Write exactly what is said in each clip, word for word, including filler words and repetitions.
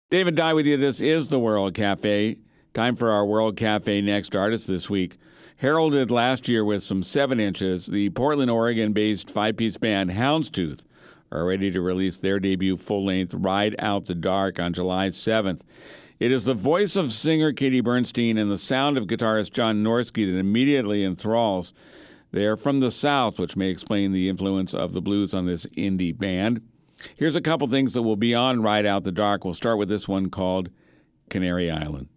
David Dye with you. This is the World Cafe. Time for our World Cafe Next Artist this week. Heralded last year with some seven inches, the Portland, Oregon-based five-piece band Houndstooth are ready to release their debut full-length Ride Out the Dark on July seventh. It is the voice of singer Katie Bernstein and the sound of guitarist John Norsky that immediately enthralls. They are from the South, which may explain the influence of the blues on this indie band. Here's a couple things that will be on Ride Out the Dark. We'll start with this one called Canary Island.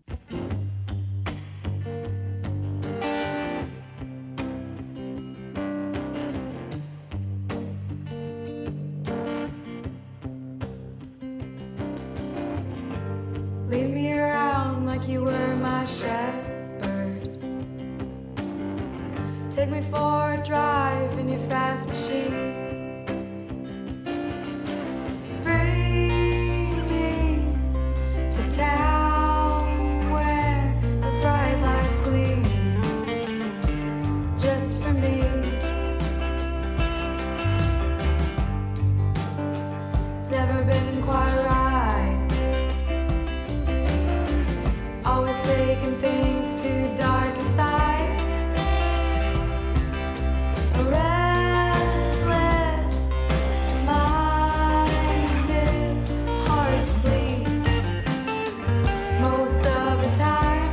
Lead me around like you were my shepherd. Take me for a drive in your fast machine. Bring me to town where the bright lights gleam. Just for me. It's never been quite right. Always taking things too dark inside. A restless mind is hard to please most of the time.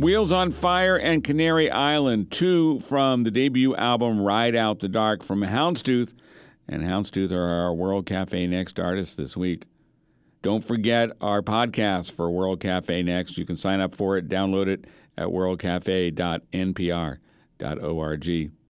Wheels on Fire and Canary Island, two from the debut album Ride Out the Dark from Houndstooth. And Houndstooth are our World Cafe Next artists this week. Don't forget our podcast for World Cafe Next. You can sign up for it, download it at world cafe dot n p r dot org.